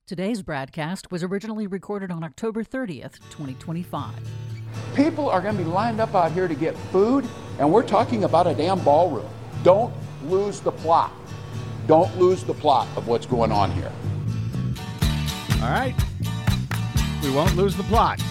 Today's broadcast was originally recorded on October 30th, 2025. People are going to be lined up out here to get food, and we're talking about a damn ballroom. Don't lose the plot. Don't lose the plot of what's going on here. All right. We won't lose the plot.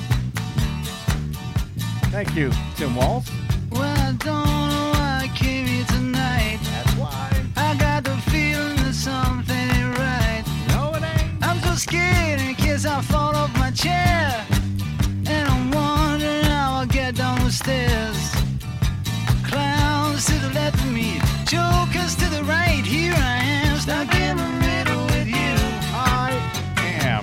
Thank you, Tim Walz. Well, I don't know why I came here tonight. That's why. I got the feeling that something ain't right. No, it ain't. I'm so scared in case I fall off my chair. And I'm wondering how I'll get down the stairs. Clowns to the left of me, jokers to the right. Here I am, stuck in the middle with you. I am.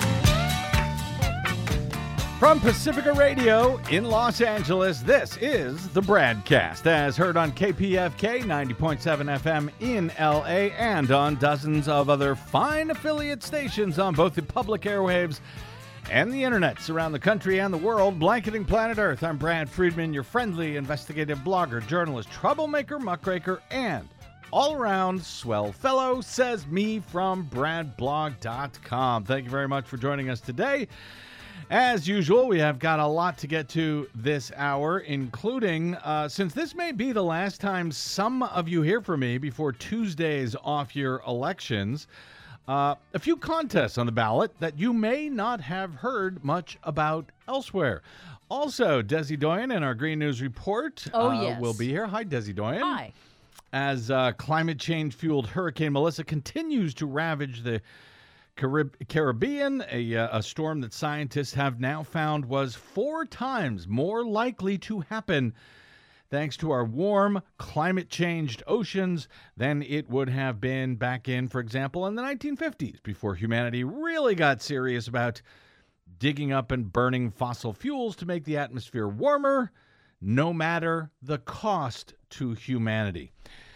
From Pacifica Radio in Los Angeles, this is the Bradcast, as heard on KPFK 90.7 FM in LA and on dozens of other fine affiliate stations on both the public airwaves and the internets around the country and the world, blanketing planet Earth. I'm Brad Friedman, your friendly investigative blogger, journalist, troublemaker, muckraker, and all-around swell fellow, says me from bradblog.com. Thank you very much for joining us today. As usual, we have got a lot to get to this hour, including, since this may be the last time some of you hear from me before Tuesday's off-year elections, a few contests on the ballot that you may not have heard much about elsewhere. Also, Desi Doyen in our Green News Report will be here. Hi, Desi Doyen. Hi. As climate change-fueled Hurricane Melissa continues to ravage the Caribbean, a storm that scientists have now found was 4 times more likely to happen thanks to our warm, climate-changed oceans than it would have been back in, for example, in the 1950s, before humanity really got serious about digging up and burning fossil fuels to make the atmosphere warmer, no matter the cost to humanity.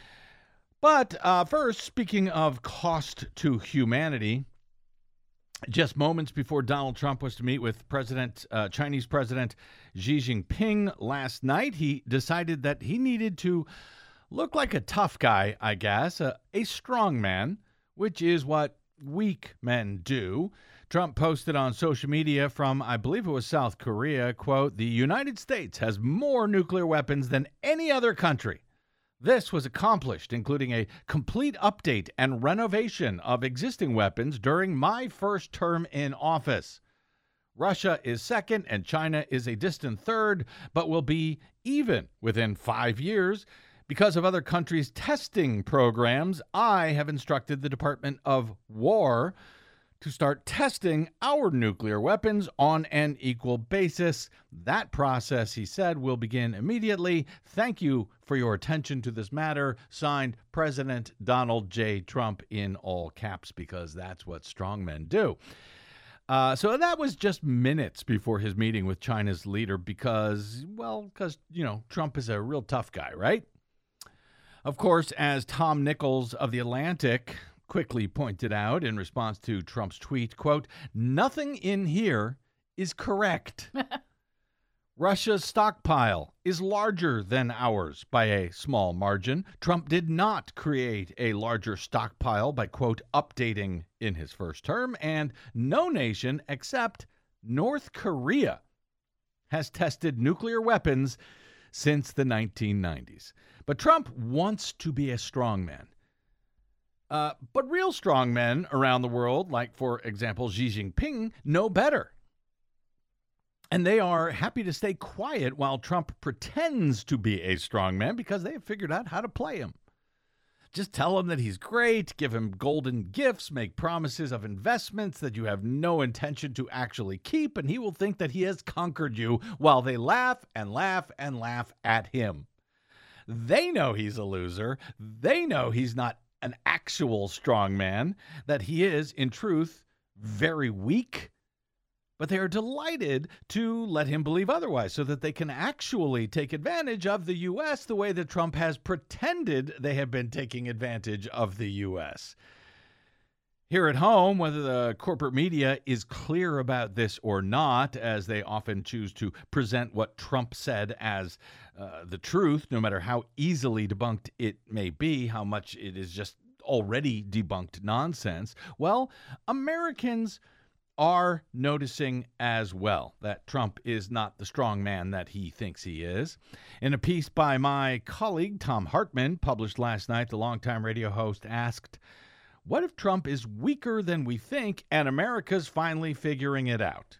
But first, speaking of cost to humanity, just moments before Donald Trump was to meet with Chinese President Xi Jinping last night, he decided that he needed to look like a tough guy, I guess, a strong man, which is what weak men do. Trump posted on social media from, I believe it was South Korea, quote, "The United States has more nuclear weapons than any other country. This was accomplished, including a complete update and renovation of existing weapons during my first term in office. Russia is second and China is a distant third, but will be even within 5 years. Because of other countries' testing programs, I have instructed the Department of War to start testing our nuclear weapons on an equal basis. That process," he said, "will begin immediately. Thank you for your attention to this matter. Signed, President Donald J. Trump," in all caps, because that's what strong men do. So that was just minutes before his meeting with China's leader because, Trump is a real tough guy, right? Of course, as Tom Nichols of The Atlantic quickly pointed out in response to Trump's tweet, quote, "Nothing in here is correct. Russia's stockpile is larger than ours by a small margin. Trump did not create a larger stockpile by, quote, updating in his first term, and no nation except North Korea has tested nuclear weapons since the 1990s. But Trump wants to be a strongman. But real strongmen around the world, like, for example, Xi Jinping, know better. And they are happy to stay quiet while Trump pretends to be a strongman because they have figured out how to play him. Just tell him that he's great, give him golden gifts, make promises of investments that you have no intention to actually keep, and he will think that he has conquered you while they laugh and laugh and laugh at him. They know he's a loser. They know he's not an actual strong man, that he is, in truth, very weak, but they are delighted to let him believe otherwise so that they can actually take advantage of the U.S. the way that Trump has pretended they have been taking advantage of the U.S. Here at home, whether the corporate media is clear about this or not, as they often choose to present what Trump said as the truth, no matter how easily debunked it may be, how much it is just already debunked nonsense, well, Americans are noticing as well that Trump is not the strong man that he thinks he is. In a piece by my colleague Thom Hartmann, published last night, the longtime radio host asked, what if Trump is weaker than we think and America's finally figuring it out?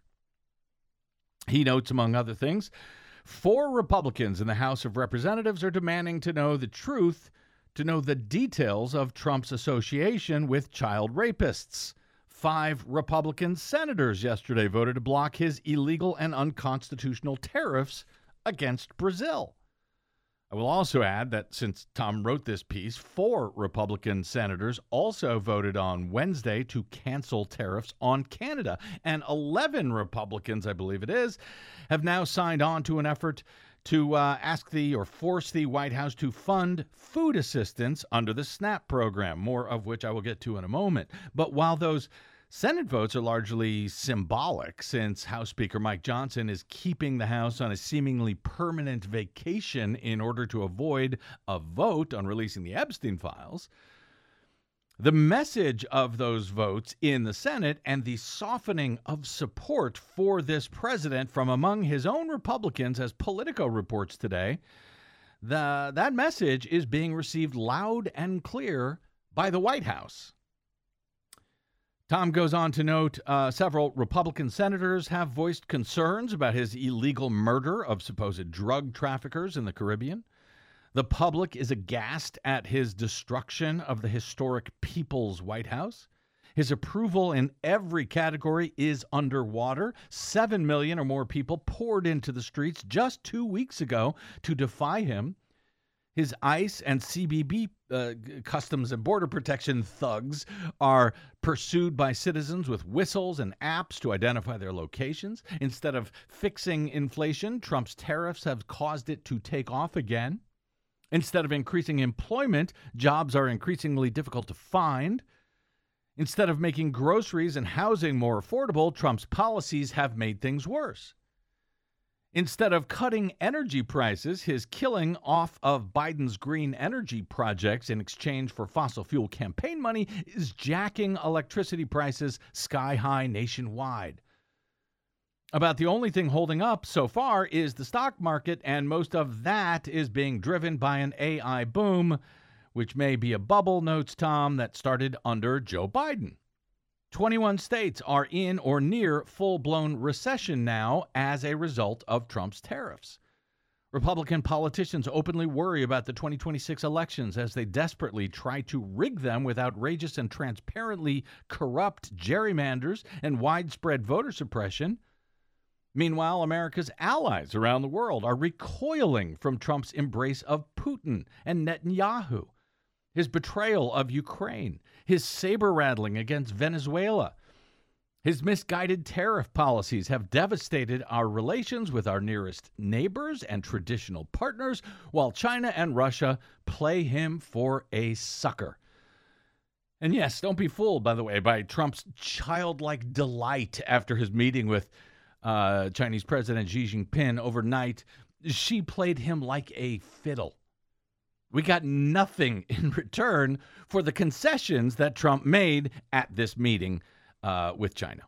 He notes, among other things, 4 Republicans in the House of Representatives are demanding to know the truth, to know the details of Trump's association with child rapists. 5 Republican senators yesterday voted to block his illegal and unconstitutional tariffs against Brazil. I will also add that since Tom wrote this piece, 4 Republican senators also voted on Wednesday to cancel tariffs on Canada. And 11 Republicans, I believe it is, have now signed on to an effort to force the White House to fund food assistance under the SNAP program, more of which I will get to in a moment. But while those Senate votes are largely symbolic, since House Speaker Mike Johnson is keeping the House on a seemingly permanent vacation in order to avoid a vote on releasing the Epstein files, the message of those votes in the Senate and the softening of support for this president from among his own Republicans, as Politico reports today, that message is being received loud and clear by the White House. Tom goes on to note several Republican senators have voiced concerns about his illegal murder of supposed drug traffickers in the Caribbean. The public is aghast at his destruction of the historic People's White House. His approval in every category is underwater. 7 million or more people poured into the streets just 2 weeks ago to defy him. His ICE and CBP, Customs and Border Protection thugs, are pursued by citizens with whistles and apps to identify their locations. Instead of fixing inflation, Trump's tariffs have caused it to take off again. Instead of increasing employment, jobs are increasingly difficult to find. Instead of making groceries and housing more affordable, Trump's policies have made things worse. Instead of cutting energy prices, his killing off of Biden's green energy projects in exchange for fossil fuel campaign money is jacking electricity prices sky high nationwide. About the only thing holding up so far is the stock market, and most of that is being driven by an AI boom, which may be a bubble, notes Tom, that started under Joe Biden. 21 states are in or near full-blown recession now as a result of Trump's tariffs. Republican politicians openly worry about the 2026 elections as they desperately try to rig them with outrageous and transparently corrupt gerrymanders and widespread voter suppression. Meanwhile, America's allies around the world are recoiling from Trump's embrace of Putin and Netanyahu, his betrayal of Ukraine, his saber-rattling against Venezuela. His misguided tariff policies have devastated our relations with our nearest neighbors and traditional partners, while China and Russia play him for a sucker. And yes, don't be fooled, by the way, by Trump's childlike delight after his meeting with Chinese President Xi Jinping overnight. She played him like a fiddle. We got nothing in return for the concessions that Trump made at this meeting with China.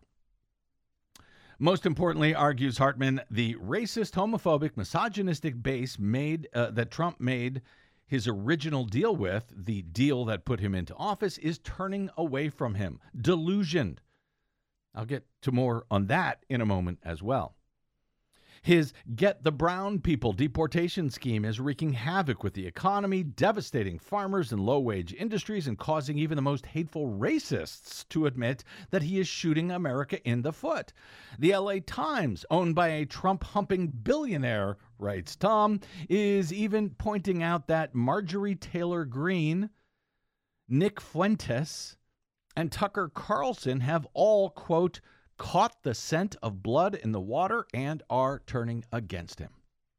Most importantly, argues Hartmann, the racist, homophobic, misogynistic base that Trump made his original deal with, the deal that put him into office, is turning away from him, delusioned. I'll get to more on that in a moment as well. His Get the Brown People deportation scheme is wreaking havoc with the economy, devastating farmers and low-wage industries, and causing even the most hateful racists to admit that he is shooting America in the foot. The LA Times, owned by a Trump-humping billionaire, writes Tom, is even pointing out that Marjorie Taylor Greene, Nick Fuentes, and Tucker Carlson have all, quote, caught the scent of blood in the water and are turning against him.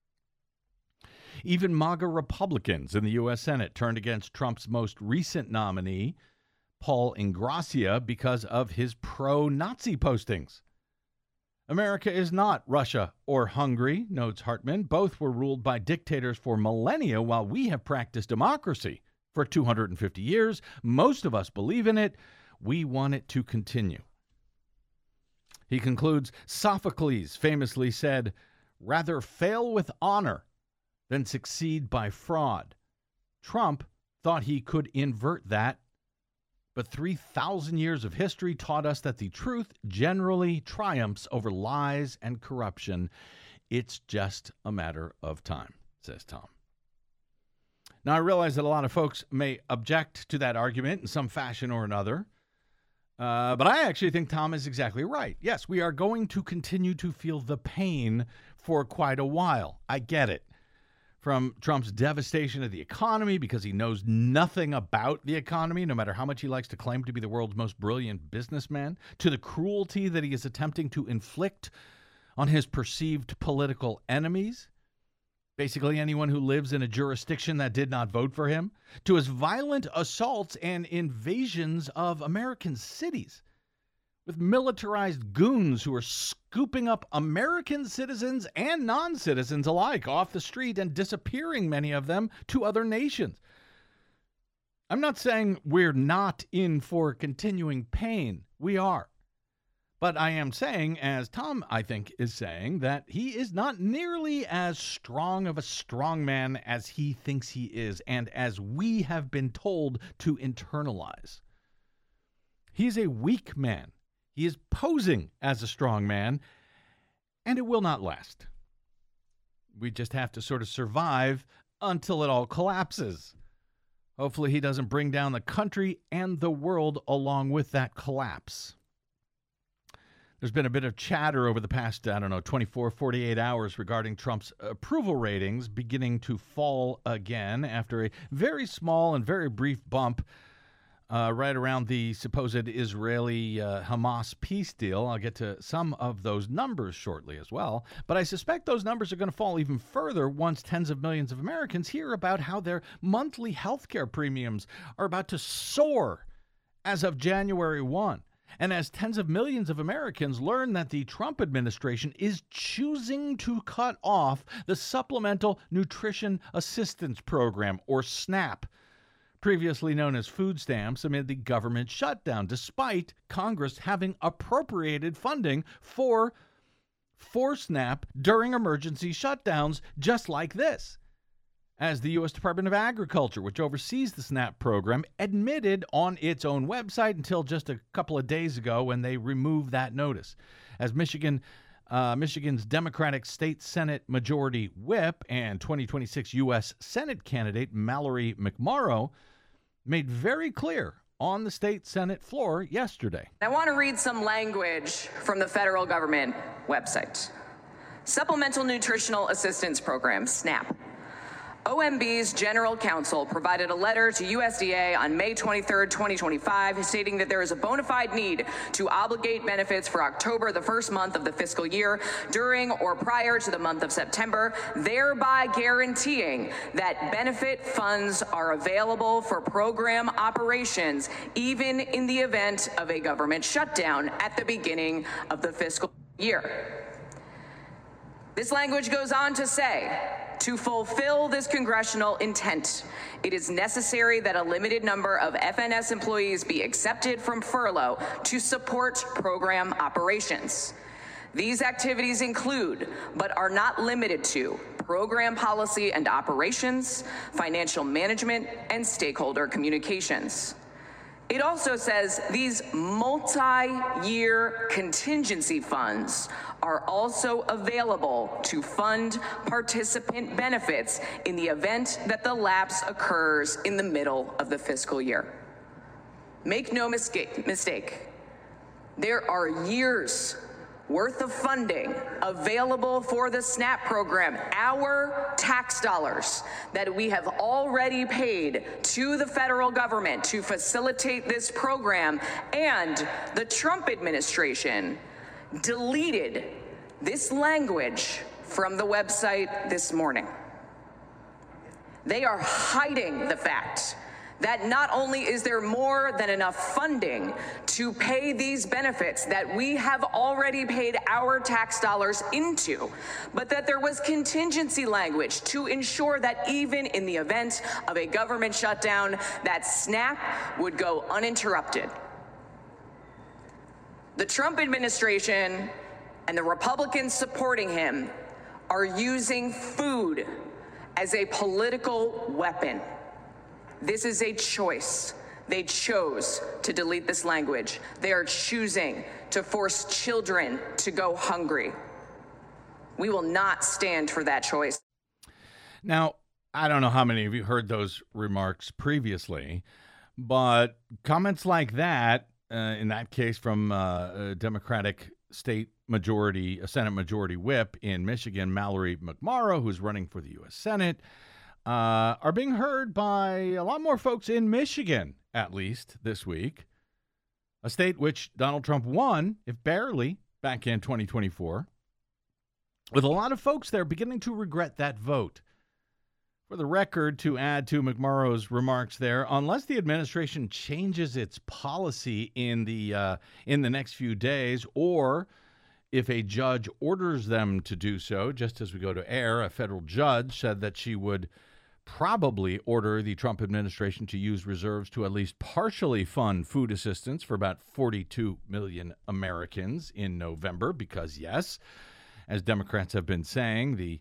Even MAGA Republicans in the U.S. Senate turned against Trump's most recent nominee, Paul Ingrassia, because of his pro-Nazi postings. America is not Russia or Hungary, notes Hartmann. Both were ruled by dictators for millennia, while we have practiced democracy for 250 years. Most of us believe in it. We want it to continue. He concludes, Sophocles famously said, "Rather fail with honor than succeed by fraud." Trump thought he could invert that, but 3,000 years of history taught us that the truth generally triumphs over lies and corruption. It's just a matter of time, says Tom. Now, I realize that a lot of folks may object to that argument in some fashion or another, but I actually think Tom is exactly right. Yes, we are going to continue to feel the pain for quite a while. I get it. From Trump's devastation of the economy because he knows nothing about the economy, no matter how much he likes to claim to be the world's most brilliant businessman, to the cruelty that he is attempting to inflict on his perceived political enemies, basically anyone who lives in a jurisdiction that did not vote for him, to his violent assaults and invasions of American cities, with militarized goons who are scooping up American citizens and non-citizens alike off the street and disappearing many of them to other nations. I'm not saying we're not in for continuing pain. We are. But I am saying, as Tom, I think, is saying, that he is not nearly as strong of a strongman as he thinks he is and as we have been told to internalize. He's a weak man. He is posing as a strong man, and it will not last. We just have to sort of survive until it all collapses. Hopefully he doesn't bring down the country and the world along with that collapse. There's been a bit of chatter over the past, 24, 48 hours regarding Trump's approval ratings beginning to fall again after a very small and very brief bump right around the supposed Israeli-Hamas peace deal. I'll get to some of those numbers shortly as well. But I suspect those numbers are going to fall even further once tens of millions of Americans hear about how their monthly health care premiums are about to soar as of January 1. And as tens of millions of Americans learn that the Trump administration is choosing to cut off the Supplemental Nutrition Assistance Program, or SNAP, previously known as food stamps, amid the government shutdown, despite Congress having appropriated funding for SNAP during emergency shutdowns just like this. As the U.S. Department of Agriculture, which oversees the SNAP program, admitted on its own website until just a couple of days ago when they removed that notice. As Michigan's Democratic State Senate Majority Whip and 2026 U.S. Senate candidate Mallory McMorrow made very clear on the state Senate floor yesterday. I want to read some language from the federal government website. Supplemental Nutritional Assistance Program, SNAP. OMB's General Counsel provided a letter to USDA on May 23, 2025, stating that there is a bona fide need to obligate benefits for October, the first month of the fiscal year, during or prior to the month of September, thereby guaranteeing that benefit funds are available for program operations, even in the event of a government shutdown at the beginning of the fiscal year. This language goes on to say, to fulfill this congressional intent, it is necessary that a limited number of FNS employees be accepted from furlough to support program operations. These activities include, but are not limited to, program policy and operations, financial management, and stakeholder communications. It also says these multi-year contingency funds are also available to fund participant benefits in the event that the lapse occurs in the middle of the fiscal year. Make no mistake, there are years worth of funding available for the SNAP program, our tax dollars that we have already paid to the federal government to facilitate this program, and the Trump administration deleted this language from the website this morning. They are hiding the fact that not only is there more than enough funding to pay these benefits that we have already paid our tax dollars into, but that there was contingency language to ensure that even in the event of a government shutdown, that SNAP would go uninterrupted. The Trump administration and the Republicans supporting him are using food as a political weapon. This is a choice. They chose to delete this language. They are choosing to force children to go hungry. We will not stand for that choice. Now, I don't know how many of you heard those remarks previously, but comments like that, in that case from a Democratic Senate Majority Whip in Michigan, Mallory McMorrow, who's running for the U.S. Senate, are being heard by a lot more folks in Michigan, at least this week, a state which Donald Trump won, if barely, back in 2024, with a lot of folks there beginning to regret that vote. For the record, to add to McMorrow's remarks there, unless the administration changes its policy in the next few days, or if a judge orders them to do so, just as we go to air, a federal judge said that she would probably order the Trump administration to use reserves to at least partially fund food assistance for about 42 million Americans in November, because yes, as Democrats have been saying, the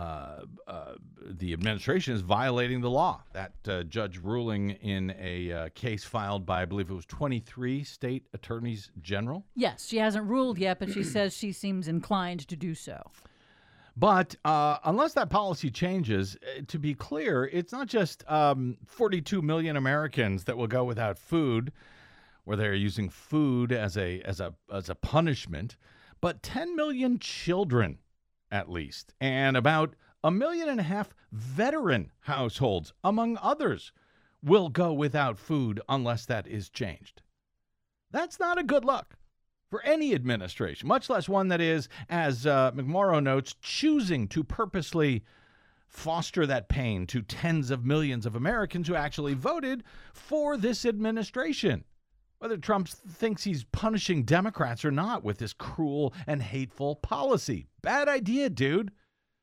administration is violating the law. That judge ruling in a case filed by, I believe it was 23 state attorneys general. Yes, she hasn't ruled yet, but she says she seems inclined to do so. But unless that policy changes, to be clear, it's not just 42 million Americans that will go without food, where they're using food as a punishment, but 10 million children, at least, and about 1.5 million veteran households, among others, will go without food unless that is changed. That's not a good look for any administration, much less one that is, as McMorrow notes, choosing to purposely foster that pain to tens of millions of Americans who actually voted for this administration. Whether Trump thinks he's punishing Democrats or not with this cruel and hateful policy. Bad idea, dude.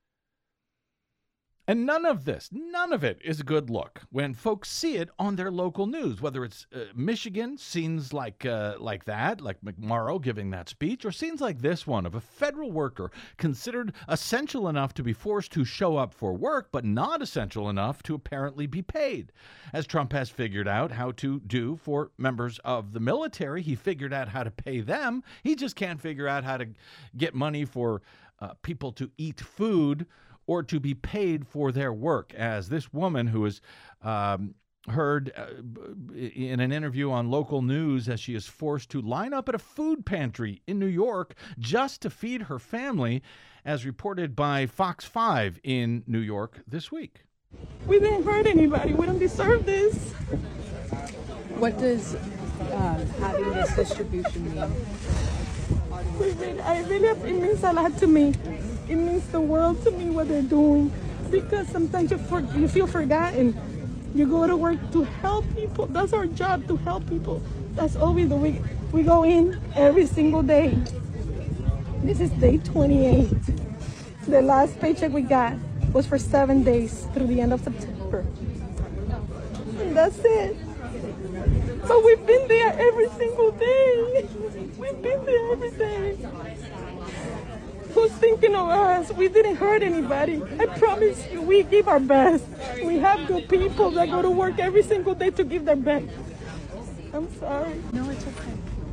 And none of it is a good look when folks see it on their local news, whether it's Michigan, scenes like that, like McMorrow giving that speech, or scenes like this one of a federal worker considered essential enough to be forced to show up for work, but not essential enough to apparently be paid. As Trump has figured out how to do for members of the military, he figured out how to pay them. He just can't figure out how to get money for people to eat food or to be paid for their work, as this woman who is heard in an interview on local news as she is forced to line up at a food pantry in New York just to feed her family, as reported by Fox 5 in New York this week. We didn't hurt anybody. We don't deserve this. What does having this distribution mean? It means a lot to me. It means the world to me what they're doing, because sometimes you feel forgotten. You go to work to help people. That's our job, to help people. That's all we do. We go in every single day. This is day 28. The last paycheck we got was for 7 days through the end of September. And that's it. So we've been there every single day. We've been there every day. Who's thinking of us? We didn't hurt anybody. I promise you, we give our best. We have good people that go to work every single day to give their best. I'm sorry. No, it's okay.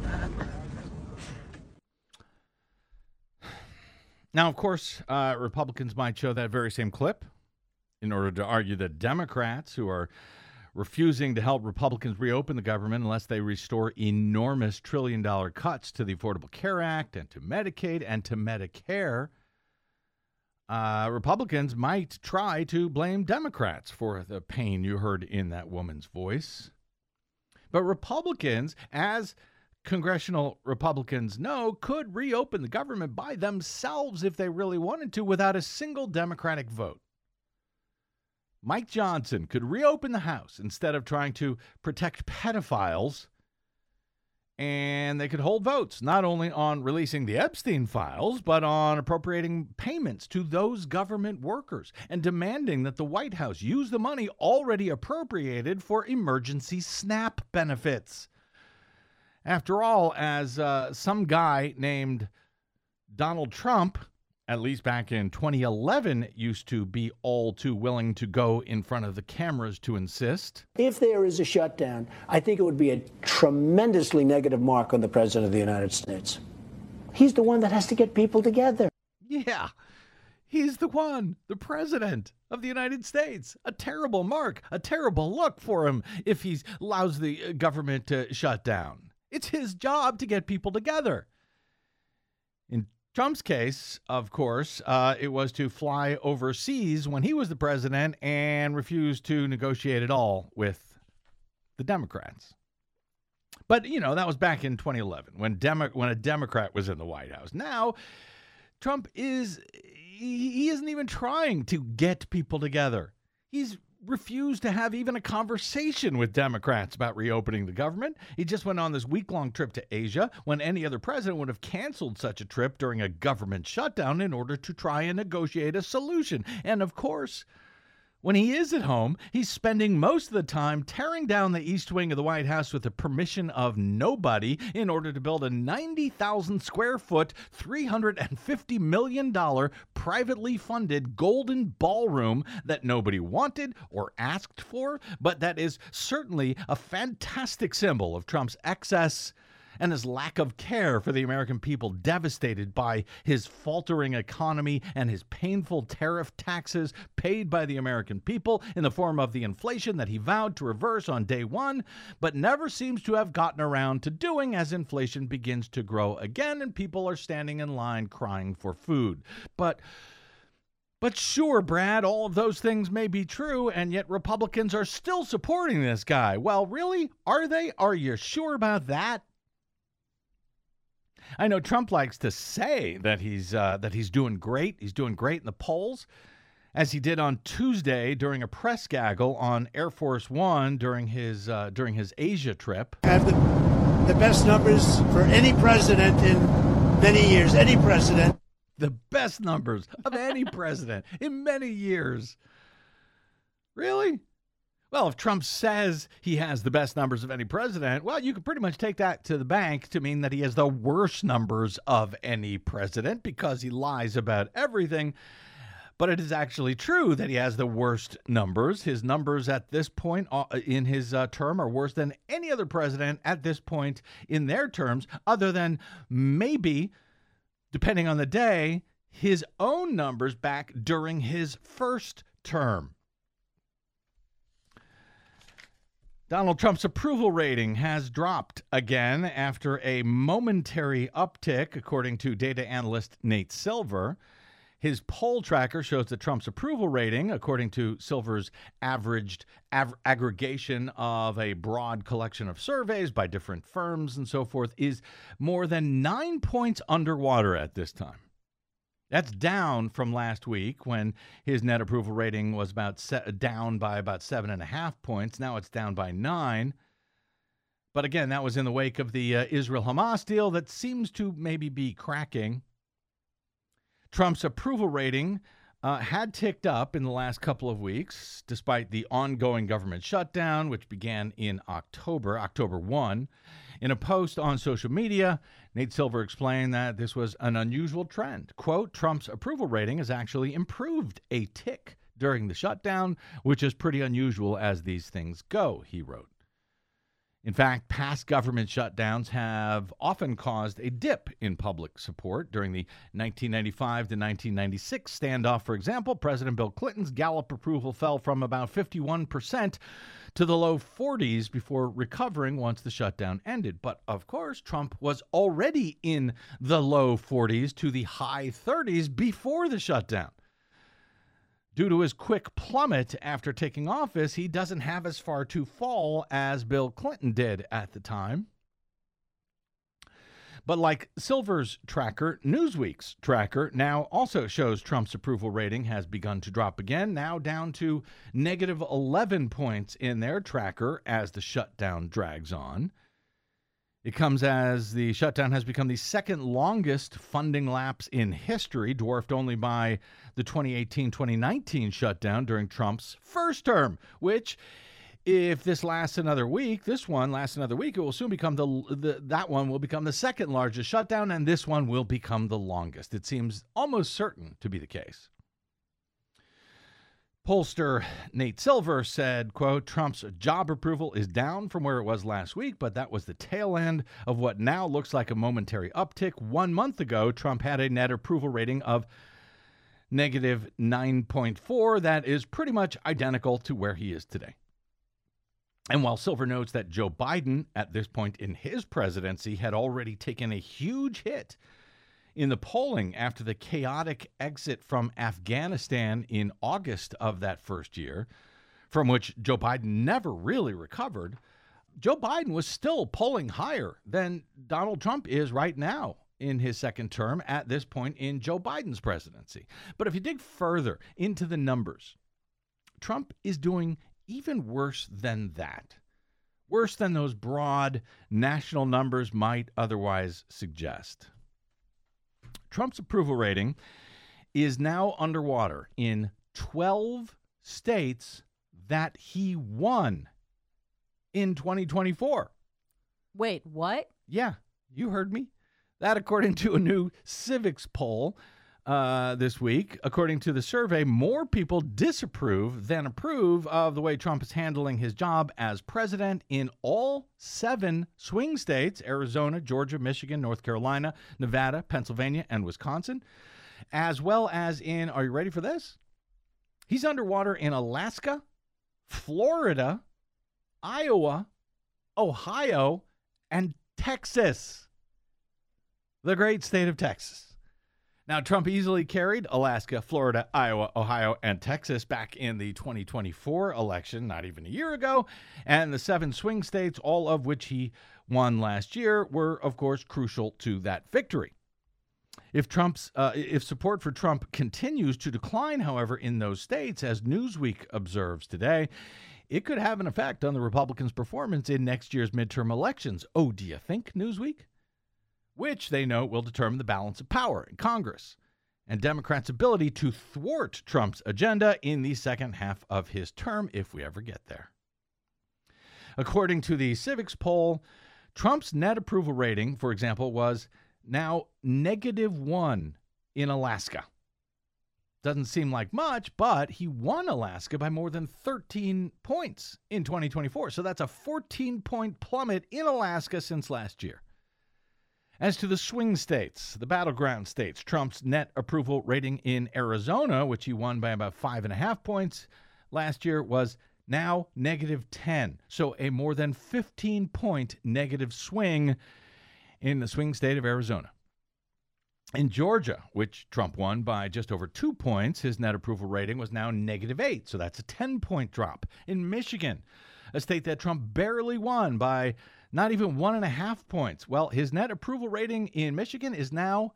Now, of course, Republicans might show that very same clip in order to argue that Democrats, who are refusing to help Republicans reopen the government unless they restore enormous trillion-dollar cuts to the Affordable Care Act and to Medicaid and to Medicare, Republicans might try to blame Democrats for the pain you heard in that woman's voice. But Republicans, as congressional Republicans know, could reopen the government by themselves if they really wanted to without a single Democratic vote. Mike Johnson could reopen the House instead of trying to protect pedophiles, and they could hold votes not only on releasing the Epstein files, but on appropriating payments to those government workers and demanding that the White House use the money already appropriated for emergency SNAP benefits. After all, as some guy named Donald Trump, at least back in 2011, used to be all too willing to go in front of the cameras to insist. If there is a shutdown, I think it would be a tremendously negative mark on the President of the United States. He's the one that has to get people together. Yeah, he's the one, the President of the United States. A terrible mark, a terrible look for him if he allows the government to shut down. It's his job to get people together. In Trump's case, of course, it was to fly overseas when he was the president and refuse to negotiate at all with the Democrats. But, you know, that was back in 2011 when a Democrat was in the White House. Now, Trump he isn't even trying to get people together. He's refused to have even a conversation with Democrats about reopening the government. He just went on this week-long trip to Asia when any other president would have canceled such a trip during a government shutdown in order to try and negotiate a solution. And of course, when he is at home, he's spending most of the time tearing down the East Wing of the White House with the permission of nobody in order to build a 90,000 square foot, $350 million privately funded golden ballroom that nobody wanted or asked for, but that is certainly a fantastic symbol of Trump's excess and his lack of care for the American people, devastated by his faltering economy and his painful tariff taxes paid by the American people in the form of the inflation that he vowed to reverse on day one, but never seems to have gotten around to doing as inflation begins to grow again and people are standing in line crying for food. But sure, Brad, all of those things may be true, and yet Republicans are still supporting this guy. Well, really? Are they? Are you sure about that? I know Trump likes to say that he's doing great. He's doing great in the polls, as he did on Tuesday during a press gaggle on Air Force One during his Asia trip. I have the best numbers for any president in many years. Any president. The best numbers of any president in many years. Really? Well, if Trump says he has the best numbers of any president, well, you could pretty much take that to the bank to mean that he has the worst numbers of any president because he lies about everything. But it is actually true that he has the worst numbers. His numbers at this point in his term are worse than any other president at this point in their terms, other than maybe, depending on the day, his own numbers back during his first term. Donald Trump's approval rating has dropped again after a momentary uptick, according to data analyst Nate Silver. His poll tracker shows that Trump's approval rating, according to Silver's aggregation of a broad collection of surveys by different firms and so forth, is more than 9 points underwater at this time. That's down from last week when his net approval rating was down by about 7.5 points. Now it's down by 9. But again, that was in the wake of the Israel-Hamas deal that seems to maybe be cracking. Trump's approval rating had ticked up in the last couple of weeks, despite the ongoing government shutdown, which began in October 1. In a post on social media, Nate Silver explained that this was an unusual trend. Quote, Trump's approval rating has actually improved a tick during the shutdown, which is pretty unusual as these things go, he wrote. In fact, past government shutdowns have often caused a dip in public support. During the 1995 to 1996 standoff, for example, President Bill Clinton's Gallup approval fell from about 51% to the low 40s before recovering once the shutdown ended. But of course, Trump was already in the low 40s to the high 30s before the shutdown. Due to his quick plummet after taking office, he doesn't have as far to fall as Bill Clinton did at the time. But like Silver's tracker, Newsweek's tracker now also shows Trump's approval rating has begun to drop again, now down to negative 11 points in their tracker as the shutdown drags on. It comes as the shutdown has become the second longest funding lapse in history, dwarfed only by the 2018-2019 shutdown during Trump's first term, which If this lasts another week, it will soon become that one will become the second largest shutdown, and this one will become the longest. It seems almost certain to be the case. Pollster Nate Silver said, quote, Trump's job approval is down from where it was last week, but that was the tail end of what now looks like a momentary uptick. 1 month ago, Trump had a net approval rating of negative 9.4. That is pretty much identical to where he is today. And while Silver notes that Joe Biden, at this point in his presidency, had already taken a huge hit in the polling after the chaotic exit from Afghanistan in August of that first year, from which Joe Biden never really recovered, Joe Biden was still polling higher than Donald Trump is right now in his second term at this point in Joe Biden's presidency. But if you dig further into the numbers, Trump is doing even worse than that. Worse than those broad national numbers might otherwise suggest. Trump's approval rating is now underwater in 12 states that he won in 2024. Wait, what? Yeah, you heard me. That, according to a new Civics poll this week, according to the survey, more people disapprove than approve of the way Trump is handling his job as president in all 7 swing states, Arizona, Georgia, Michigan, North Carolina, Nevada, Pennsylvania, and Wisconsin, as well as in, are you ready for this? He's underwater in Alaska, Florida, Iowa, Ohio, and Texas. The great state of Texas. Now, Trump easily carried Alaska, Florida, Iowa, Ohio, and Texas back in the 2024 election, not even a year ago. And the 7 swing states, all of which he won last year, were, of course, crucial to that victory. If support for Trump continues to decline, however, in those states, as Newsweek observes today, it could have an effect on the Republicans' performance in next year's midterm elections. Oh, do you think, Newsweek? Which they note will determine the balance of power in Congress and Democrats' ability to thwart Trump's agenda in the second half of his term, if we ever get there. According to the Civics poll, Trump's net approval rating, for example, was now -1 in Alaska. Doesn't seem like much, but he won Alaska by more than 13 points in 2024. So that's a 14-point plummet in Alaska since last year. As to the swing states, the battleground states, Trump's net approval rating in Arizona, which he won by about 5.5 points last year, was now -10. So a more than 15-point negative swing in the swing state of Arizona. In Georgia, which Trump won by just over 2 points, his net approval rating was now -8. So that's a 10-point drop. In Michigan, a state that Trump barely won by not even 1.5 points. Well, his net approval rating in Michigan is now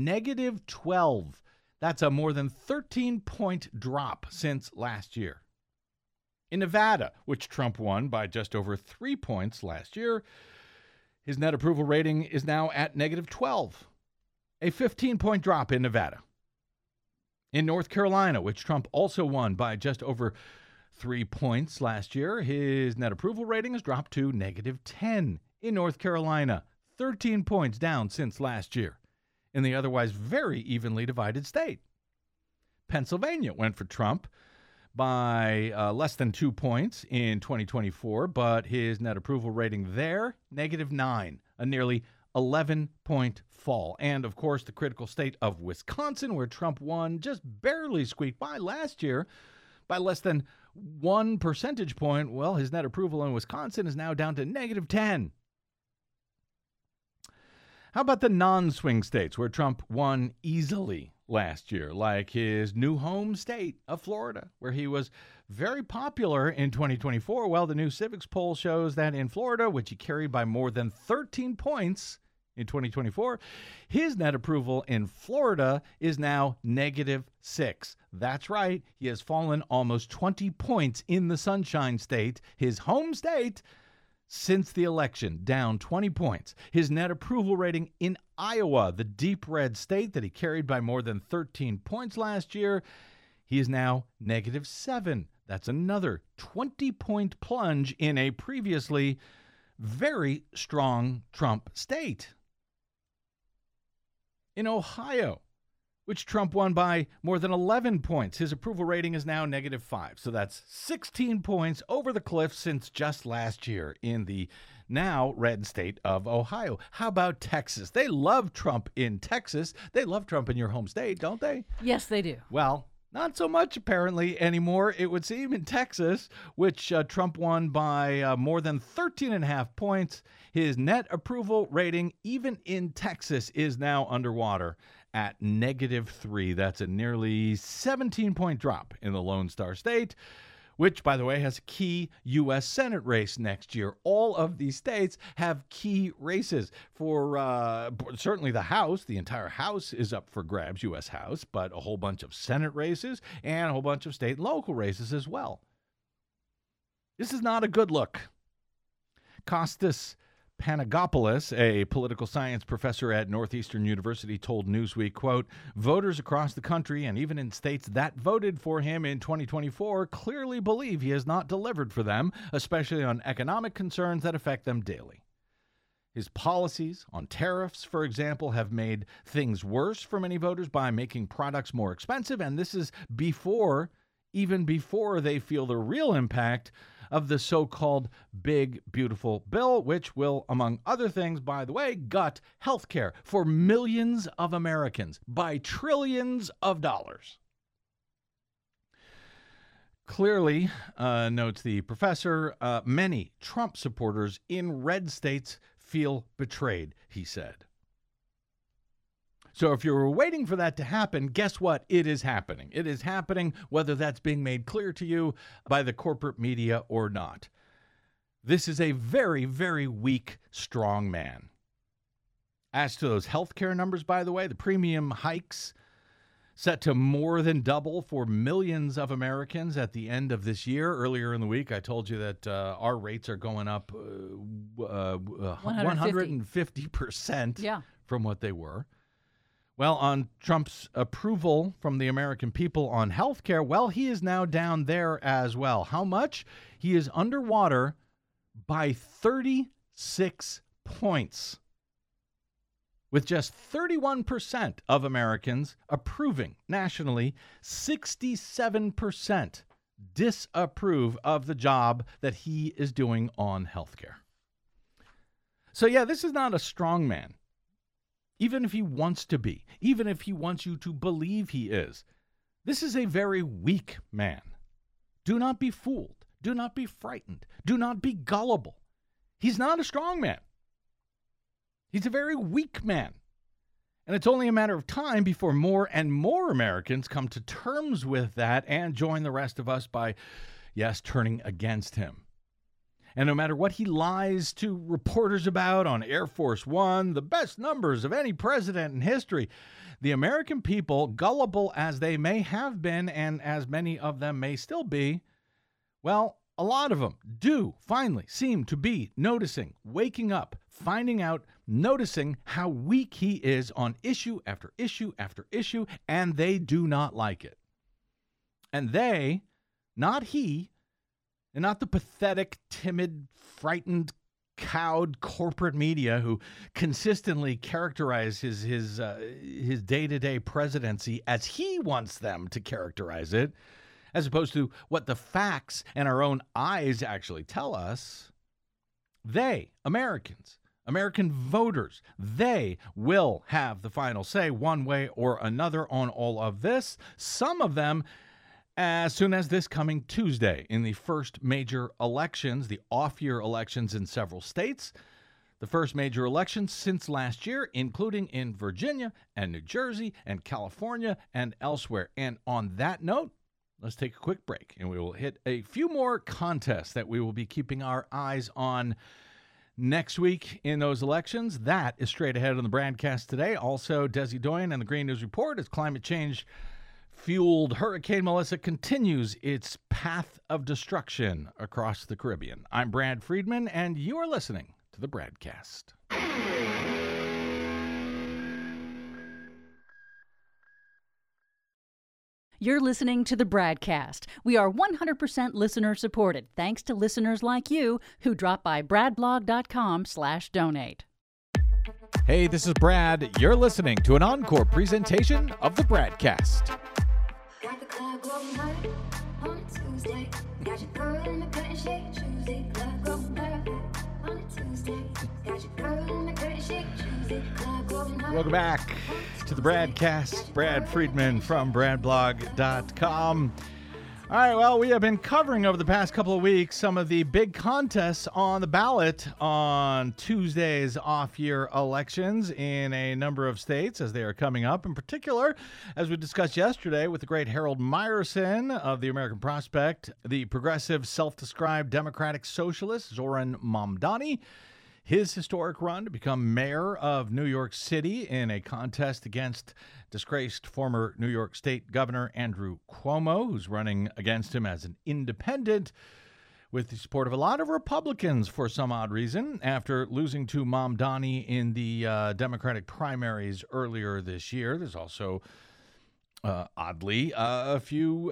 -12. That's a more than 13-point drop since last year. In Nevada, which Trump won by just over 3 points last year, his net approval rating is now at -12. A 15-point drop in Nevada. In North Carolina, which Trump also won by just over 3 points last year, his net approval rating has dropped to -10 in North Carolina, 13 points down since last year, in the otherwise very evenly divided state. Pennsylvania went for Trump by less than 2 points in 2024, but his net approval rating there, -9, a nearly 11-point fall. And, of course, the critical state of Wisconsin, where Trump won, just barely squeaked by last year by less than 1 percentage point. Well, his net approval in Wisconsin is now down to -10. How about the non-swing states where Trump won easily last year, like his new home state of Florida, where he was very popular in 2024? Well, the new Civics poll shows that in Florida, which he carried by more than 13 points in 2024, his net approval in Florida is now -6. That's right. He has fallen almost 20 points in the Sunshine State, his home state, since the election, down 20 points. His net approval rating in Iowa, the deep red state that he carried by more than 13 points last year, he is now -7. That's another 20-point plunge in a previously very strong Trump state. In Ohio, which Trump won by more than 11 points, his approval rating is now -5. So that's 16 points over the cliff since just last year in the now red state of Ohio. How about Texas? They love Trump in Texas. They love Trump in your home state, don't they? Yes, they do. Well, not so much apparently anymore, it would seem, in Texas, which Trump won by more than 13.5 points. His net approval rating, even in Texas, is now underwater at -3. That's a nearly 17-point drop in the Lone Star State, which, by the way, has a key U.S. Senate race next year. All of these states have key races for certainly the House. The entire House is up for grabs, U.S. House, but a whole bunch of Senate races and a whole bunch of state and local races as well. This is not a good look. Kostas Panagopoulos, a political science professor at Northeastern University, told Newsweek, quote, "Voters across the country and even in states that voted for him in 2024 clearly believe he has not delivered for them, especially on economic concerns that affect them daily. His policies on tariffs, for example, have made things worse for many voters by making products more expensive, and this is even before they feel the real impact of the so-called Big Beautiful Bill, which will, among other things, by the way, gut health care for millions of Americans by trillions of dollars." Clearly, notes the professor, many Trump supporters in red states feel betrayed, he said. So if you were waiting for that to happen, guess what? It is happening. It is happening, whether that's being made clear to you by the corporate media or not. This is a very, very weak, strong man. As to those healthcare numbers, by the way, the premium hikes set to more than double for millions of Americans at the end of this year. Earlier in the week, I told you that our rates are going up 150% from what they were. Well, on Trump's approval from the American people on health care, well, he is now down there as well. How much? He is underwater by 36 points, with just 31% of Americans approving. Nationally, 67% disapprove of the job that he is doing on health care. So, yeah, this is not a strong man. Even if he wants to be, even if he wants you to believe he is, this is a very weak man. Do not be fooled. Do not be frightened. Do not be gullible. He's not a strong man. He's a very weak man. And it's only a matter of time before more and more Americans come to terms with that and join the rest of us by, yes, turning against him. And no matter what he lies to reporters about on Air Force One, the best numbers of any president in history, the American people, gullible as they may have been and as many of them may still be, well, a lot of them do finally seem to be noticing, waking up, finding out, noticing how weak he is on issue after issue after issue, and they do not like it. And they, not he, and not the pathetic, timid, frightened, cowed corporate media who consistently characterize his day-to-day presidency as he wants them to characterize it, as opposed to what the facts and our own eyes actually tell us. They, Americans, American voters, they will have the final say one way or another on all of this. Some of them as soon as this coming Tuesday in the first major elections, the off-year elections in several states, the first major elections since last year, including in Virginia and New Jersey and California and elsewhere. And on that note, let's take a quick break, and we will hit a few more contests that we will be keeping our eyes on next week in those elections. That is straight ahead on the broadcast today. Also, Desi Doyen and the Green News Report as climate change fueled Hurricane Melissa continues its path of destruction across the Caribbean. I'm Brad Friedman, and you are listening to the broadcast. You're listening to the Bradcast. We are 100% listener supported, thanks to listeners like you who drop by bradblog.com/donate. Hey, this is Brad. You're listening to an encore presentation of the Bradcast. Got the club going hard on a Tuesday. Got your girl in the curtain shake, Tuesday. Club going hard on a Tuesday. Got your girl in the curtain shake, Tuesday. Club going hard. Welcome back to the Bradcast. Brad Friedman from bradblog.com. All right, well, we have been covering over the past couple of weeks some of the big contests on the ballot on Tuesday's off-year elections in a number of states as they are coming up. In particular, as we discussed yesterday with the great Harold Meyerson of the American Prospect, the progressive self-described Democratic Socialist Zoran Mamdani, his historic run to become mayor of New York City in a contest against disgraced former New York State Governor Andrew Cuomo, who's running against him as an independent with the support of a lot of Republicans for some odd reason after losing to Mamdani in the Democratic primaries earlier this year. There's also, oddly, a few,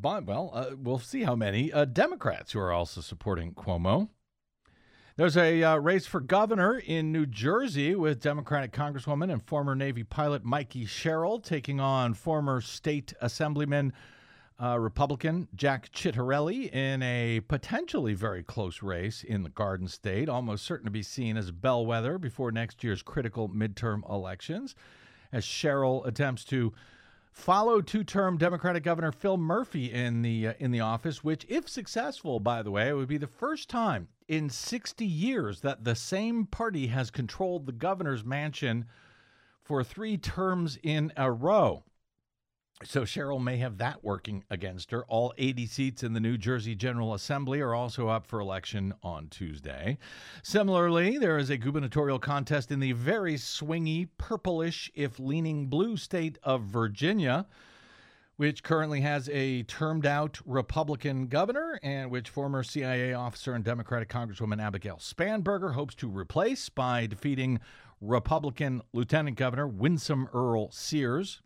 we'll see how many Democrats who are also supporting Cuomo. There's a race for governor in New Jersey with Democratic Congresswoman and former Navy pilot Mikey Sherrill taking on former state assemblyman Republican Jack Ciattarelli in a potentially very close race in the Garden State, almost certain to be seen as a bellwether before next year's critical midterm elections, as Sherrill attempts to follow two-term Democratic Governor Phil Murphy in the office, which, if successful, by the way, it would be the first time in 60 years that the same party has controlled the governor's mansion for 3 terms in a row. So Sherrill may have that working against her. All 80 seats in the New Jersey General Assembly are also up for election on Tuesday. Similarly, there is a gubernatorial contest in the very swingy, purplish, if leaning blue state of Virginia, which currently has a termed-out Republican governor and which former CIA officer and Democratic Congresswoman Abigail Spanberger hopes to replace by defeating Republican Lieutenant Governor Winsome Earl Sears.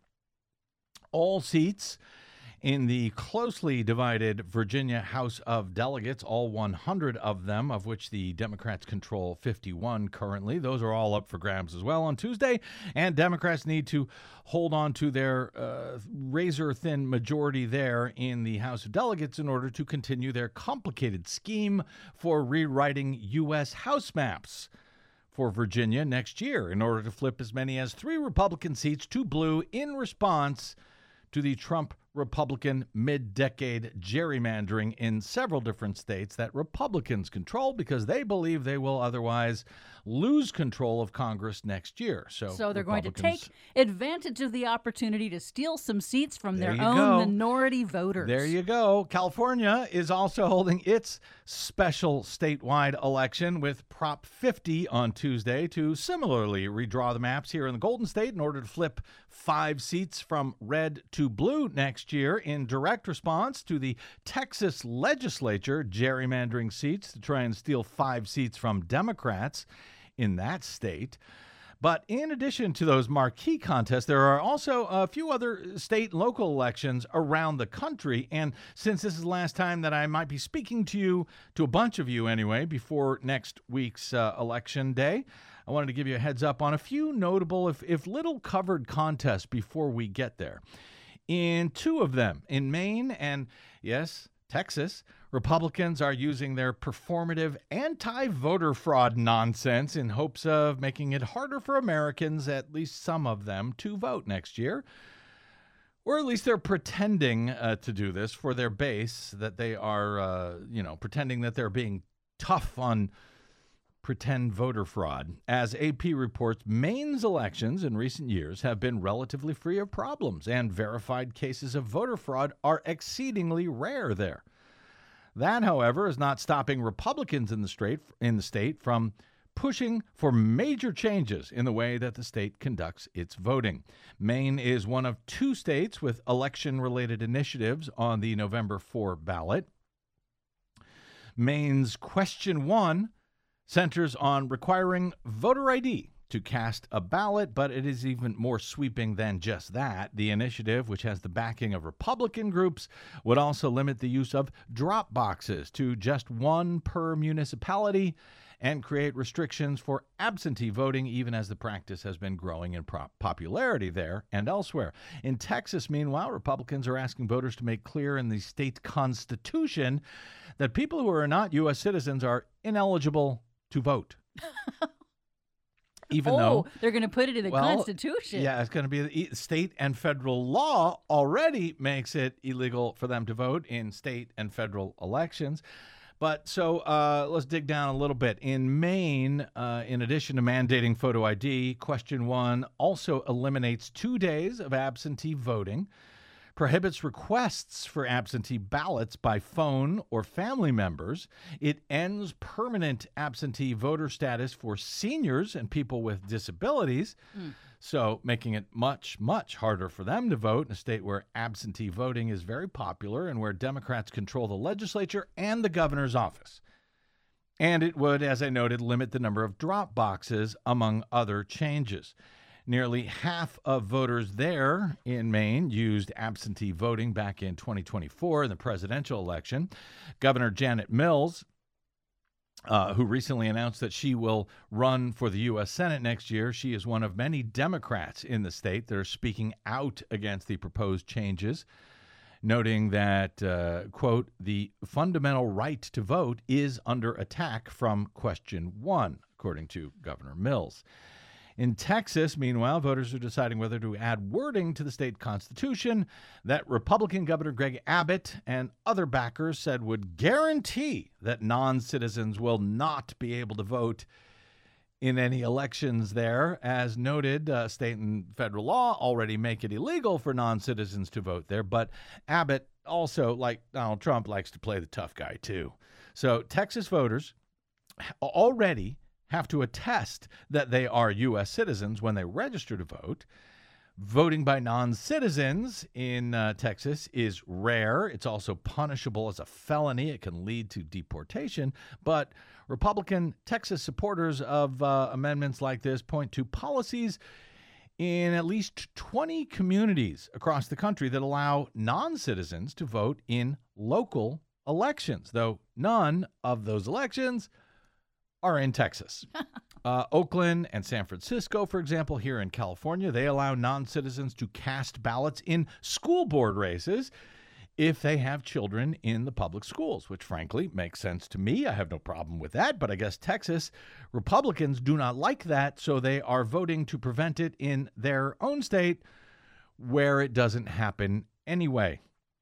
All seats in the closely divided Virginia House of Delegates, all 100 of them, of which the Democrats control 51 currently. Those are all up for grabs as well on Tuesday, and Democrats need to hold on to their razor-thin majority there in the House of Delegates in order to continue their complicated scheme for rewriting U.S. House maps for Virginia next year in order to flip as many as 3 Republican seats to blue in response to the Trump Republican mid-decade gerrymandering in several different states that Republicans control because they believe they will otherwise lose control of Congress next year. So they're going to take advantage of the opportunity to steal some seats from their own minority voters. There you go. California is also holding its special statewide election with Prop 50 on Tuesday to similarly redraw the maps here in the Golden State in order to flip 5 seats from red to blue next year in direct response to the Texas legislature gerrymandering seats to try and steal 5 seats from Democrats in that state. But in addition to those marquee contests, there are also a few other state and local elections around the country. And since this is the last time that I might be speaking to you, to a bunch of you anyway, before next week's election day, I wanted to give you a heads up on a few notable, if little covered contests before we get there. In 2 of them, in Maine and, yes, Texas, Republicans are using their performative anti-voter fraud nonsense in hopes of making it harder for Americans, at least some of them, to vote next year. Or at least they're pretending to do this for their base, that they are, pretending that they're being tough on pretend voter fraud. As AP reports, Maine's elections in recent years have been relatively free of problems, and verified cases of voter fraud are exceedingly rare there. That, however, is not stopping Republicans in the state from pushing for major changes in the way that the state conducts its voting. Maine is one of 2 states with election-related initiatives on the November 4 ballot. Maine's Question 1 centers on requiring voter ID to cast a ballot, but it is even more sweeping than just that. The initiative, which has the backing of Republican groups, would also limit the use of drop boxes to just one per municipality and create restrictions for absentee voting, even as the practice has been growing in popularity there and elsewhere. In Texas, meanwhile, Republicans are asking voters to make clear in the state constitution that people who are not U.S. citizens are ineligible to vote. Even though they're going to put it in the Constitution. Yeah, it's going to be the state and federal law already makes it illegal for them to vote in state and federal elections. But so let's dig down a little bit. In Maine, in addition to mandating photo ID, Question 1 also eliminates 2 days of absentee voting, prohibits requests for absentee ballots by phone or family members. It ends permanent absentee voter status for seniors and people with disabilities, so making it much, much harder for them to vote in a state where absentee voting is very popular and where Democrats control the legislature and the governor's office. And it would, as I noted, limit the number of drop boxes, among other changes. Nearly half of voters there in Maine used absentee voting back in 2024 in the presidential election. Governor Janet Mills, who recently announced that she will run for the U.S. Senate next year, she is one of many Democrats in the state that are speaking out against the proposed changes, noting that, quote, the fundamental right to vote is under attack from Question 1, according to Governor Mills. In Texas, meanwhile, voters are deciding whether to add wording to the state constitution that Republican Governor Greg Abbott and other backers said would guarantee that non-citizens will not be able to vote in any elections there. As noted, state and federal law already make it illegal for non-citizens to vote there, but Abbott also, like Donald Trump, likes to play the tough guy too. So Texas voters already have to attest that they are U.S. citizens when they register to vote. Voting by non-citizens in Texas is rare. It's also punishable as a felony. It can lead to deportation. But Republican Texas supporters of amendments like this point to policies in at least 20 communities across the country that allow non-citizens to vote in local elections, though none of those elections are in Texas. Oakland and San Francisco, for example, here in California, they allow non-citizens to cast ballots in school board races if they have children in the public schools, which frankly makes sense to me. I have no problem with that, but I guess Texas Republicans do not like that, so they are voting to prevent it in their own state where it doesn't happen anyway.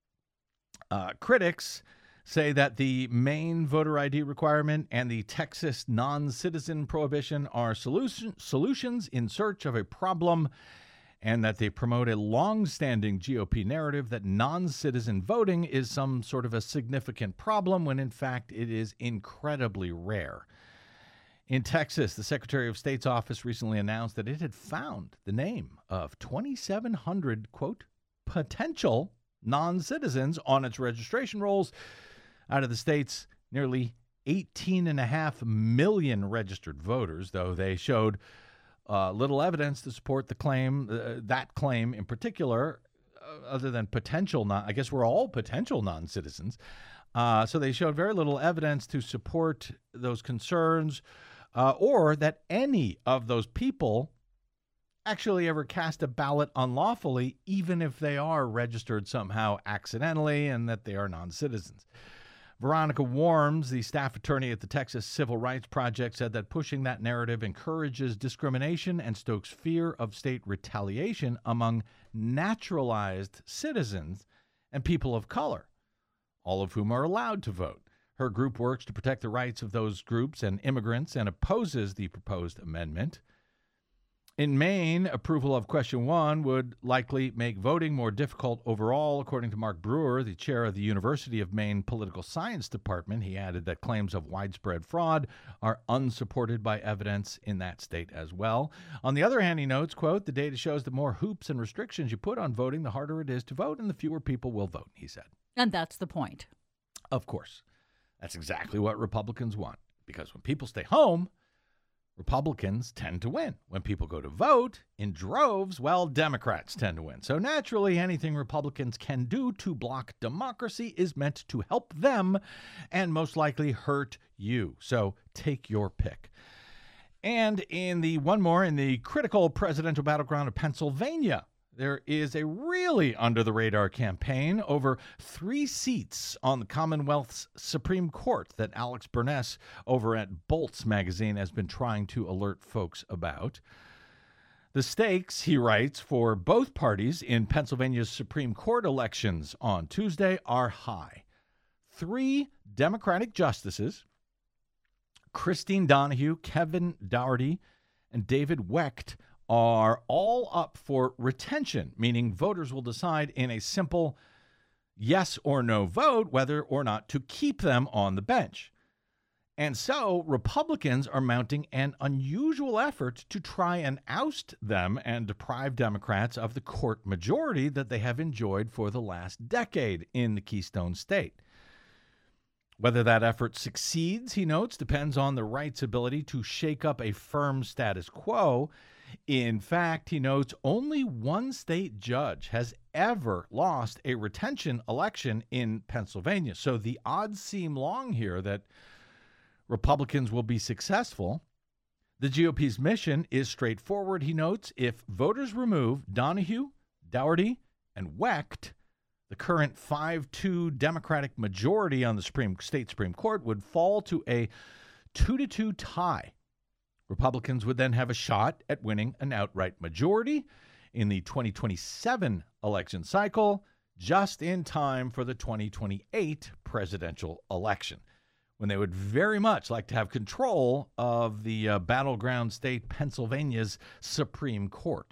Critics say that the Maine voter ID requirement and the Texas non-citizen prohibition are solutions in search of a problem, and that they promote a long-standing GOP narrative that non-citizen voting is some sort of a significant problem, when in fact it is incredibly rare. In Texas, the Secretary of State's office recently announced that it had found the name of 2,700, quote, potential non-citizens on its registration rolls out of the state's nearly 18.5 million registered voters, though they showed little evidence to support the claim, that claim in particular, other than potential I guess we're all potential non-citizens. So they showed very little evidence to support those concerns, or that any of those people actually ever cast a ballot unlawfully, even if they are registered somehow accidentally and that they are non-citizens. Veronica Worms, the staff attorney at the Texas Civil Rights Project, said that pushing that narrative encourages discrimination and stokes fear of state retaliation among naturalized citizens and people of color, all of whom are allowed to vote. Her group works to protect the rights of those groups and immigrants and opposes the proposed amendment. In Maine, approval of Question 1 would likely make voting more difficult overall, according to Mark Brewer, the chair of the University of Maine Political Science Department. He added that claims of widespread fraud are unsupported by evidence in that state as well. On the other hand, he notes, quote, the data shows the more hoops and restrictions you put on voting, the harder it is to vote and the fewer people will vote, he said. And that's the point. Of course. That's exactly what Republicans want, because when people stay home, Republicans tend to win. When people go to vote in droves, well, Democrats tend to win. So naturally, anything Republicans can do to block democracy is meant to help them and most likely hurt you. So take your pick. And in the critical presidential battleground of Pennsylvania, there is a really under-the-radar campaign over 3 seats on the Commonwealth's Supreme Court that Alex Burness over at Bolts magazine has been trying to alert folks about. The stakes, he writes, for both parties in Pennsylvania's Supreme Court elections on Tuesday are high. 3 Democratic justices, Christine Donahue, Kevin Dougherty, and David Wecht, are all up for retention, meaning voters will decide in a simple yes or no vote whether or not to keep them on the bench. And so Republicans are mounting an unusual effort to try and oust them and deprive Democrats of the court majority that they have enjoyed for the last decade in the Keystone State. Whether that effort succeeds, he notes, depends on the right's ability to shake up a firm status quo. In fact, he notes only one state judge has ever lost a retention election in Pennsylvania. So the odds seem long here that Republicans will be successful. The GOP's mission is straightforward, he notes. If voters remove Donahue, Dougherty, and Wecht, the current 5-2 Democratic majority on the state Supreme Court would fall to a 2-2 tie. Republicans would then have a shot at winning an outright majority in the 2027 election cycle, just in time for the 2028 presidential election, when they would very much like to have control of the battleground state Pennsylvania's Supreme Court.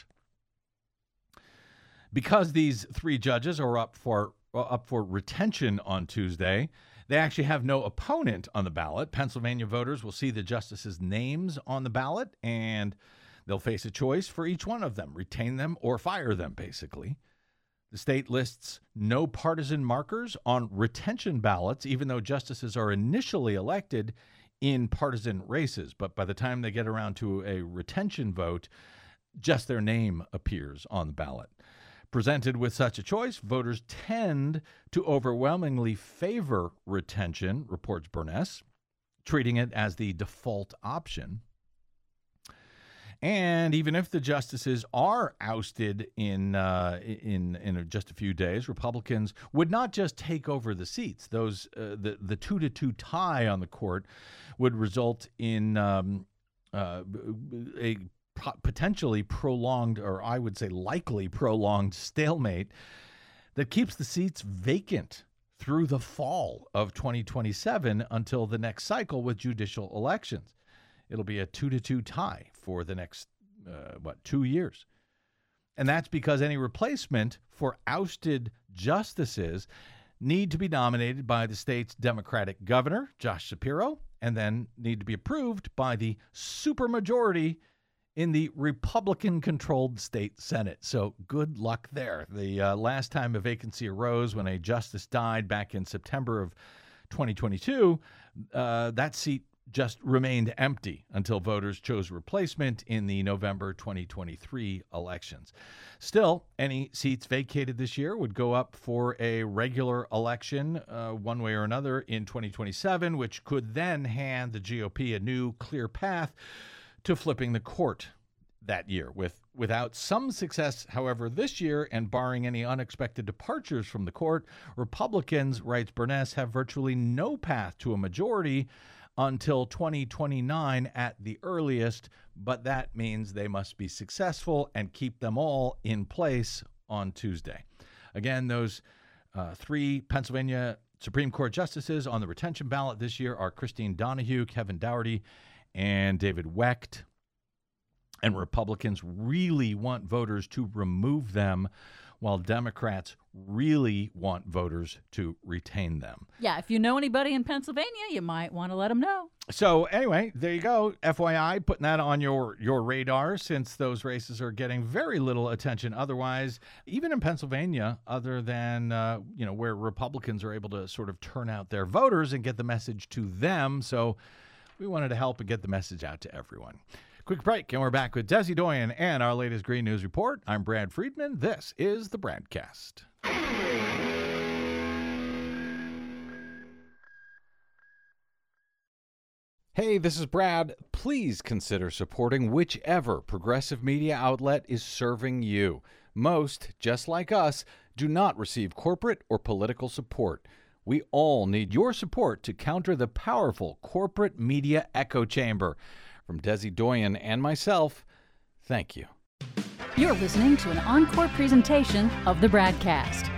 Because these 3 judges are up for retention on Tuesday, they actually have no opponent on the ballot. Pennsylvania voters will see the justices' names on the ballot, and they'll face a choice for each one of them, retain them or fire them, basically. The state lists no partisan markers on retention ballots, even though justices are initially elected in partisan races. But by the time they get around to a retention vote, just their name appears on the ballot. Presented with such a choice, voters tend to overwhelmingly favor retention, reports Burness, treating it as the default option. And even if the justices are ousted in just a few days, Republicans would not just take over the seats. Those the 2-2 tie on the court would result in a potentially prolonged, or I would say likely prolonged, stalemate that keeps the seats vacant through the fall of 2027 until the next cycle with judicial elections. It'll be a 2-2 tie for the next, 2 years. And that's because any replacement for ousted justices need to be nominated by the state's Democratic governor, Josh Shapiro, and then need to be approved by the supermajority in the Republican-controlled state Senate. So good luck there. The last time a vacancy arose when a justice died back in September of 2022, that seat just remained empty until voters chose replacement in the November 2023 elections. Still, any seats vacated this year would go up for a regular election one way or another in 2027, which could then hand the GOP a new clear path to flipping the court that year. Without some success, however, this year, and barring any unexpected departures from the court, Republicans, writes Burness, have virtually no path to a majority until 2029 at the earliest, but that means they must be successful and keep them all in place on Tuesday. Again, those 3 Pennsylvania Supreme Court justices on the retention ballot this year are Christine Donahue, Kevin Dougherty, and David Wecht. And Republicans really want voters to remove them, while Democrats really want voters to retain them. Yeah, if you know anybody in Pennsylvania, you might want to let them know. So anyway, there you go. FYI, putting that on your radar, since those races are getting very little attention otherwise, even in Pennsylvania, other than where Republicans are able to sort of turn out their voters and get the message to them. So we wanted to help and get the message out to everyone. Quick break, and we're back with Desi Doyen and our latest Green News Report. I'm Brad Friedman. This is the Bradcast. Hey, this is Brad. Please consider supporting whichever progressive media outlet is serving you. Most, just like us, do not receive corporate or political support. We all need your support to counter the powerful corporate media echo chamber. From Desi Doyen and myself, thank you. You're listening to an encore presentation of the Bradcast.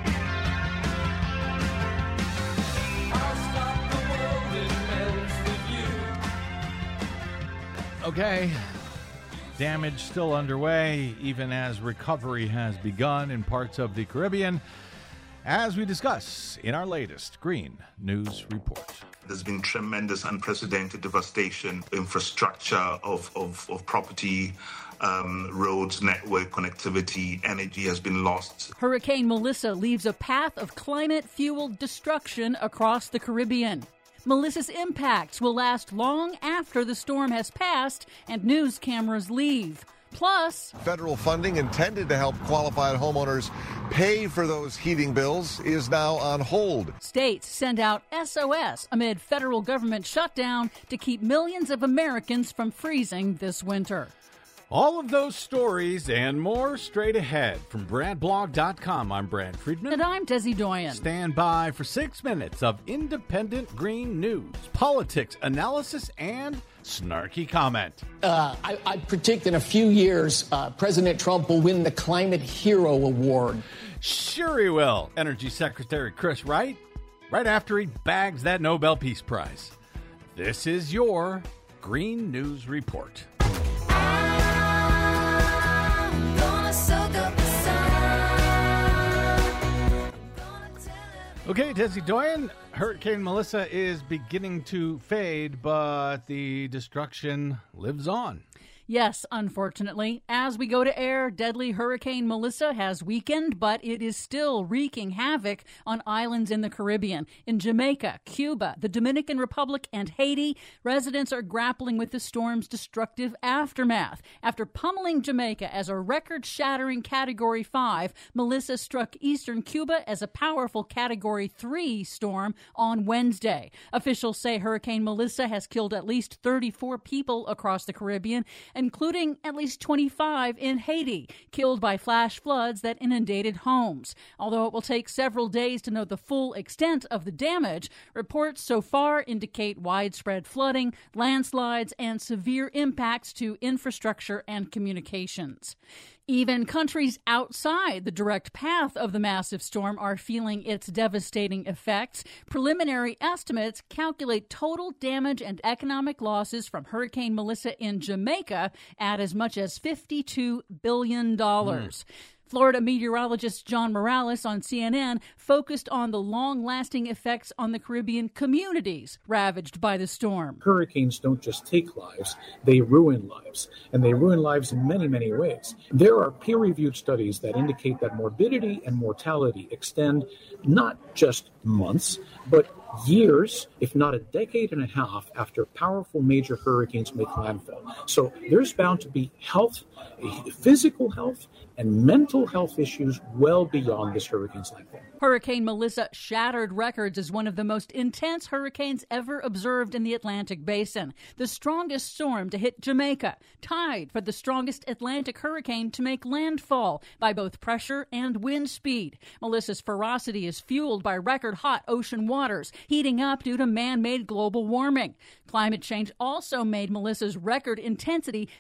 Okay, damage still underway, even as recovery has begun in parts of the Caribbean, as we discuss in our latest Green News Report. There's been tremendous, unprecedented devastation, infrastructure of property, roads, network connectivity, energy has been lost. Hurricane Melissa leaves a path of climate-fueled destruction across the Caribbean. Melissa's impacts will last long after the storm has passed and news cameras leave. Plus, federal funding intended to help qualified homeowners pay for those heating bills is now on hold. States send out SOS amid federal government shutdown to keep millions of Americans from freezing this winter. All of those stories and more straight ahead from BradBlog.com. I'm Brad Friedman. And I'm Desi Doyen. Stand by for 6 minutes of independent green news, politics, analysis, and snarky comment. I predict in a few years, President Trump will win the Climate Hero Award. Sure he will. Energy Secretary Chris Wright, right after he bags that Nobel Peace Prize. This is your Green News Report. Okay, Desi Doyen, Hurricane Melissa is beginning to fade, but the destruction lives on. Yes, unfortunately. As we go to air, deadly Hurricane Melissa has weakened, but it is still wreaking havoc on islands in the Caribbean. In Jamaica, Cuba, the Dominican Republic, and Haiti, residents are grappling with the storm's destructive aftermath. After pummeling Jamaica as a record-shattering Category 5, Melissa struck eastern Cuba as a powerful Category 3 storm on Wednesday. Officials say Hurricane Melissa has killed at least 34 people across the Caribbean, including at least 25 in Haiti, killed by flash floods that inundated homes. Although it will take several days to know the full extent of the damage, reports so far indicate widespread flooding, landslides, and severe impacts to infrastructure and communications. Even countries outside the direct path of the massive storm are feeling its devastating effects. Preliminary estimates calculate total damage and economic losses from Hurricane Melissa in Jamaica at as much as $52 billion. Florida meteorologist John Morales on CNN focused on the long-lasting effects on the Caribbean communities ravaged by the storm. Hurricanes don't just take lives, they ruin lives, and they ruin lives in many, many ways. There are peer-reviewed studies that indicate that morbidity and mortality extend not just months, but years, if not a decade and a half, after powerful major hurricanes make landfall. So there's bound to be health, physical health, and mental health issues well beyond this hurricane's landfall. Hurricane Melissa shattered records as one of the most intense hurricanes ever observed in the Atlantic Basin. The strongest storm to hit Jamaica, tied for the strongest Atlantic hurricane to make landfall by both pressure and wind speed. Melissa's ferocity is fueled by record-hot ocean waters, heating up due to man-made global warming. Climate change also made Melissa's record intensity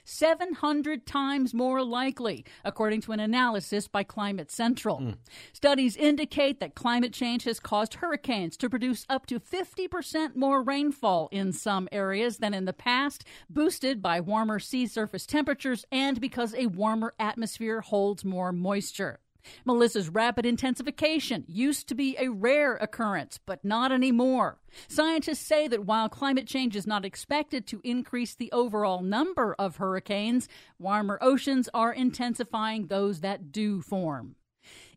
700 times more likely, according to an analysis by Climate Central. Studies indicate that climate change has caused hurricanes to produce up to 50% more rainfall in some areas than in the past, boosted by warmer sea surface temperatures and because a warmer atmosphere holds more moisture. Melissa's rapid intensification used to be a rare occurrence, but not anymore. Scientists say that while climate change is not expected to increase the overall number of hurricanes, warmer oceans are intensifying those that do form.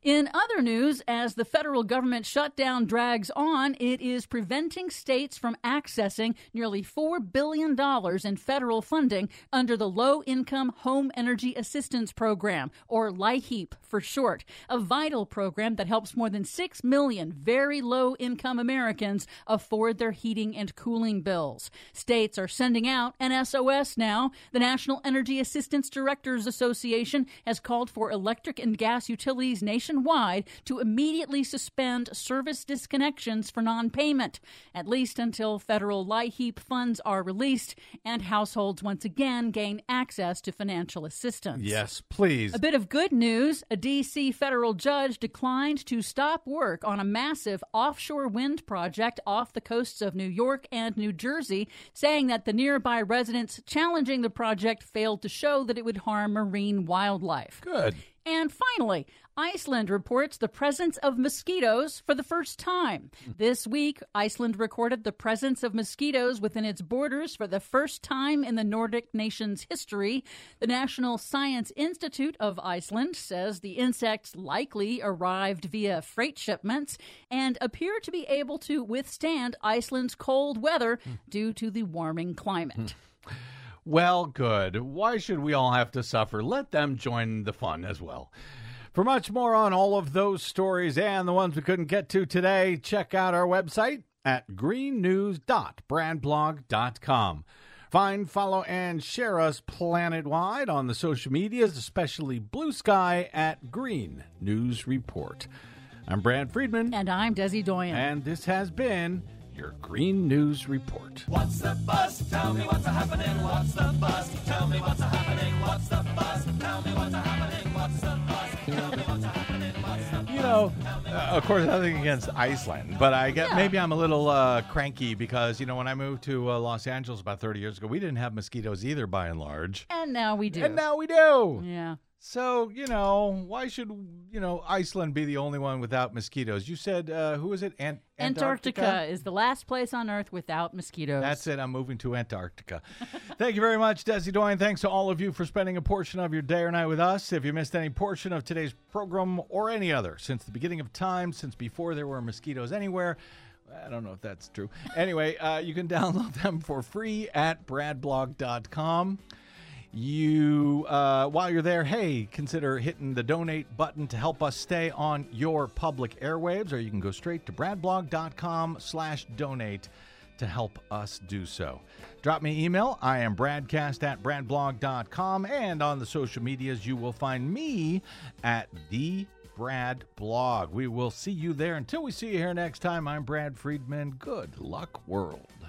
In other news, as the federal government shutdown drags on, it is preventing states from accessing nearly $4 billion in federal funding under the Low-Income Home Energy Assistance Program, or LIHEAP for short, a vital program that helps more than 6 million very low-income Americans afford their heating and cooling bills. States are sending out an SOS now. The National Energy Assistance Directors Association has called for electric and gas utilities nationwide to immediately suspend service disconnections for non-payment, at least until federal LIHEAP funds are released and households once again gain access to financial assistance. Yes, please. A bit of good news. A D.C. federal judge declined to stop work on a massive offshore wind project off the coasts of New York and New Jersey, saying that the nearby residents challenging the project failed to show that it would harm marine wildlife. Good. And finally, Iceland reports the presence of mosquitoes for the first time. This week, Iceland recorded the presence of mosquitoes within its borders for the first time in the Nordic nation's history. The National Science Institute of Iceland says the insects likely arrived via freight shipments and appear to be able to withstand Iceland's cold weather due to the warming climate. Well, good. Why should we all have to suffer? Let them join the fun as well. For much more on all of those stories and the ones we couldn't get to today, check out our website at greennews.bradblog.com. Find, follow, and share us planet-wide on the social medias, especially Blue Sky at Green News Report. I'm Brad Friedman. And I'm Desi Doyen. And this has been your Green News Report. What's the buzz? Tell me what's happening. What's the buzz? Tell me what's happening. What's the buzz? Tell me what's happening. What's the buzz? Tell me what's happening. What's the buzz? You know, of course, nothing against Iceland, but I get maybe I'm a little cranky because, you know, when I moved to Los Angeles about 30 years ago, we didn't have mosquitoes either, by and large. And now we do. And now we do. Yeah. So, you know, why should, you know, Iceland be the only one without mosquitoes? You said, who was it? Antarctica is the last place on Earth without mosquitoes. That's it. I'm moving to Antarctica. Thank you very much, Desi Doyen. Thanks to all of you for spending a portion of your day or night with us. If you missed any portion of today's program or any other since the beginning of time, since before there were mosquitoes anywhere, I don't know if that's true. Anyway, you can download them for free at bradblog.com. While you're there, hey, consider hitting the donate button to help us stay on your public airwaves, or you can go straight to bradblog.com/donate to help us do so. Drop me an email. I am bradcast@bradblog.com, and on the social medias, you will find me at the Brad Blog. We will see you there. Until we see you here next time, I'm Brad Friedman. Good luck, world.